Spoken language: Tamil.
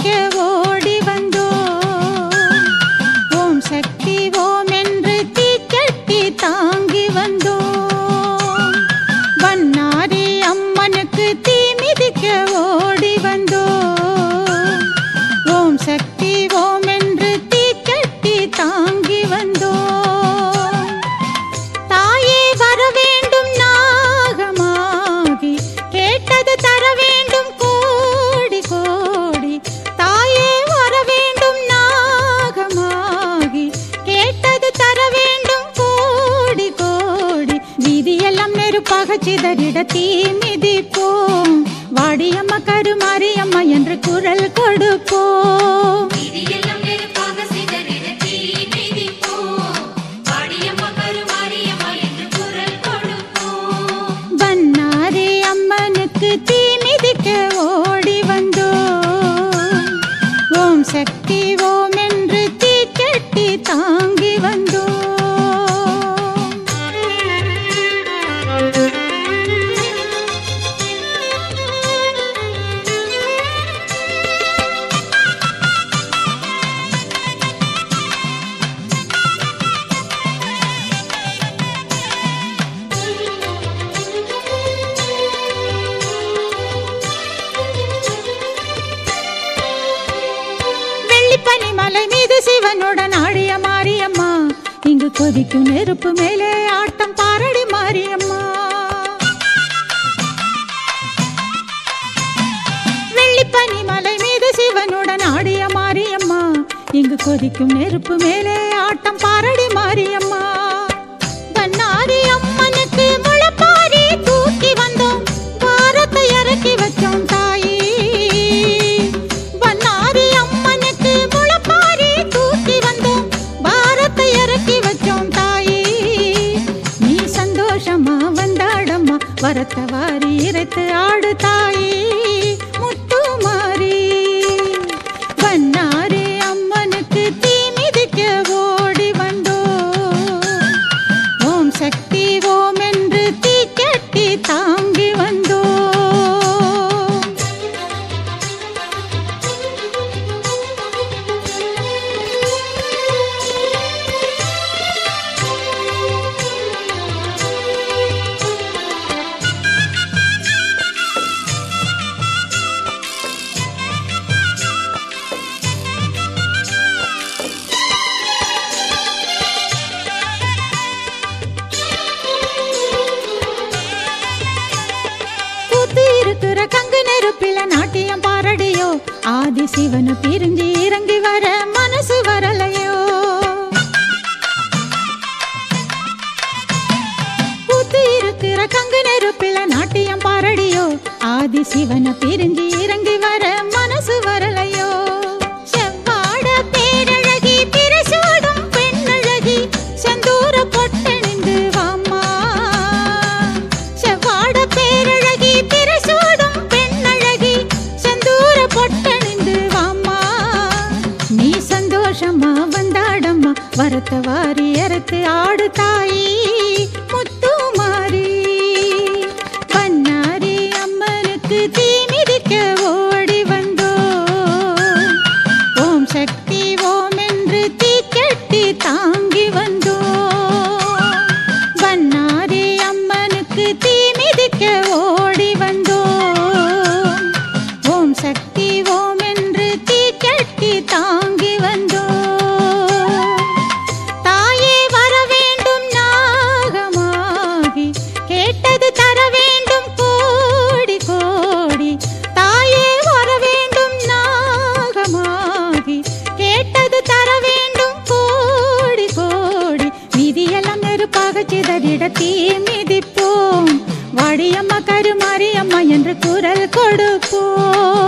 மிதிக்க ஓடி வந்தோம். ஓம் சக்தி ஓம் என்று தீச்சட்டி தாங்கி வந்தோம். வண்ணாரி அம்மனுக்கு தீ மிதிக்க ஓடி வந்தோம். ஓம் சக்தி ஓம் என்று தீச்சட்டி தாங்கி வந்தோம். தாயே வர வேண்டும் நாகமாகி, கேட்டது தர வேண்டும் கோடி கோடி. தாயே வர வேண்டும் நாகமாகி, கேட்டது தர வேண்டும் கோடி கோடி. வீதியெல்லாம் நெருப்பாக சிதறிட தீ மிதிப்போம். வாடியம்மா கருமாரியம்மா என்று குரல் கொடுப்போம். வண்ணாரி அம்மனுக்கு தீ மிதிக்க ஓடி வந்தோம். ஓம் சக்தி ஓம் என்று தீச்சட்டி தாங்கி வந்தோம். பனிமலை மீது சிவனுடன் ஆடிய மாரியம்மா, இங்கு கொதிக்கும் நெருப்பு மேலே ஆட்டம் பாரடி மாரியம்மா. வெள்ளி பனிமலை மீது சிவனுடன் ஆடிய மாரியம்மா, இங்கு கொதிக்கும் நெருப்பு மேலே ஆட்டம் பாரடி மாரியம்மா. வண்ணாரி அம்மனுக்கு முளைப்பாரி தூக்கி வந்தோம், பாரத்தை இறக்கி வச்சோம் தாயே. வரத்த வாரி இறைத்து ஆடு தாயே முத்துமாரி. வண்ணாரி அம்மனுக்கு தீ மிதிக்க ஓடி வந்தோம். ஓம் சக்தி ஓம் என்று தீச்சட்டி தாங்கி வந்தோம். கங்கு நெருப்பில நாட்டியம் பாரடியோ, ஆதி சிவனு பிரிஞ்சு இறங்கி வர மனசு வரலையோ. கூத்து இருக்கிற கங்கு நெருப்பில நாட்டியம் பாரடியோ, ஆதி சிவனு பிரிஞ்சு இறங்கி வர மனசு வரலையோ. செவ்வாட பேரழகி பிரசோடும் பெண்ணழகி, செந்தூர பொட்டணிந்து வாம்மா. செவ்வாட பேரழகி பிரசோடும் பெண்ணழகி, செந்தூர பொட்டணிந்து வாம்மா. நீ சந்தோஷமா வந்தாடம்மா, வரத்த வாரி அறுத்து ஆடு தாயே முத்துமாரி. வண்ணாரி அம்மனுக்கு தீ மிதிக்க ஓடி வந்தோம். ஓம் சக்தி ஓம் என்று தீச்சட்டி தாங்கி வந்தோம். வண்ணாரி அம்மனுக்கு தீ மிதிக்க ஓடி வந்தோம். ஓம் சக்தி ஓம் என்று தீச்சட்டி தாங்கி வந்தோம். தாயே வர வேண்டும் நாகமாகி, கேட்டது தர வேண்டும் கோடி கோடி. தாயே வர வேண்டும் நாகமாகி, கேட்டது தர வேண்டும் கோடி கோடி. வீதியெல்லாம் நெருப்பாக சிதறிட தீ மிதிப்போம். வாடியம்மா கருமாரியம்மா என்று குரல் கொடுப்போம்.